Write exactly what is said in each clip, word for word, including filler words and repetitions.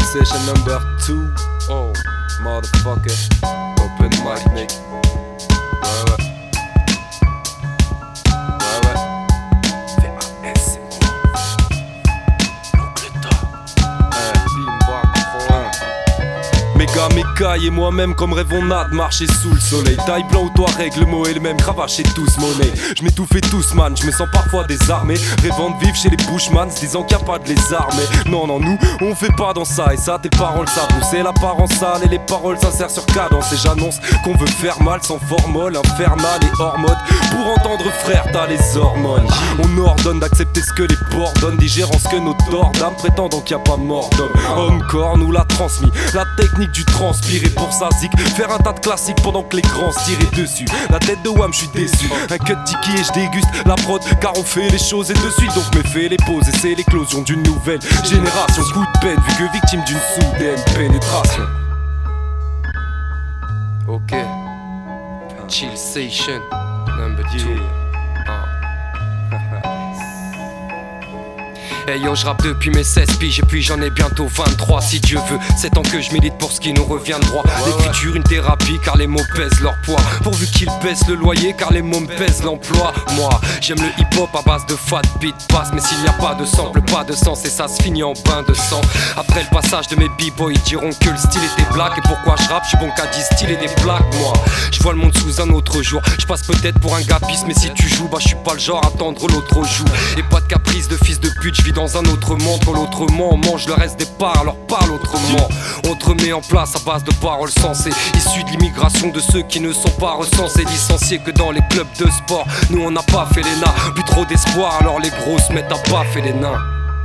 session number two. Oh, motherfucker. Open mic, mec. Ouais, ouais. Ouais, ouais. V A S M O. L'oncle d'or. Ouais, bim, bam, pro un. Méga, méga et moi-même comme rêvons a de marcher sous le soleil. Taille blanc ou Touareg, le mot est le même, cravache et tous monnaie. Je m'étouffe et tous man, je me sens parfois désarmé. Rêvant de vivre chez les Bushmans, disant qu'il n'y a pas de lézard. Mais non, non, nous, on fait pas dans ça. Et ça, tes paroles savent, nous c'est l'apparence sale et les paroles sincères sur cadence. Et j'annonce qu'on veut faire mal sans formol, infernal et hors mode. Pour entendre frère, t'as les hormones. On ordonne d'accepter ce que les porcs donnent, digérant ce que nos torts d'âme prétendant qu'il n'y a pas mort d'homme. Homme-corps nous l'a transmis, la technique du transpirer pour sa zik. Faire un tas de classiques pendant que les grands se tiraient dessus. La tête de Wham, je suis déçu. Un cut tiki et je déguste la prod, car on fait les choses et de suite. Donc me fais les pauses et c'est l'éclosion d'une nouvelle génération. Coup de peine vu que victime d'une soudaine pénétration. Ok, chill station number two. Hey yo, je rappe depuis mes seize piges et puis j'en ai bientôt vingt-trois si Dieu veut. sept ans que je milite pour ce qui nous revient de droit. L'écriture une thérapie car les mots pèsent leur poids. Pourvu qu'ils baissent le loyer car les mots me pèsent l'emploi. Moi, j'aime le hip hop à base de fat beat passe. Mais s'il n'y a pas de sample, pas de sens et ça se finit en bain de sang. Après le passage de mes b-boys, ils diront que le style était black. Et pourquoi je rappe, je suis bon qu'à distiller des plaques. Moi, je vois le monde sous un autre jour. Je passe peut-être pour un gapiste, mais si tu joues, bah je suis pas le genre à tendre l'autre joue. Et pas de caprice de fils de pute, je vis dans un autre monde. Quand l'autrement on mange le reste des parts, alors parle autrement. On te remet en place à base de paroles sensées, issues de l'immigration de ceux qui ne sont pas recensés, licenciés que dans les clubs de sport. Nous on n'a pas fait les nains, plus trop d'espoir, alors les gros se mettent à baffer les nains.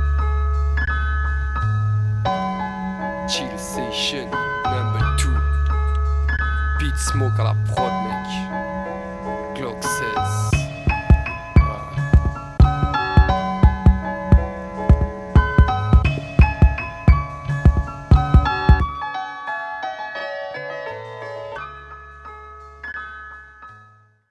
Chill Station number two. Beat Smoke à la prod, mec. Glock seize.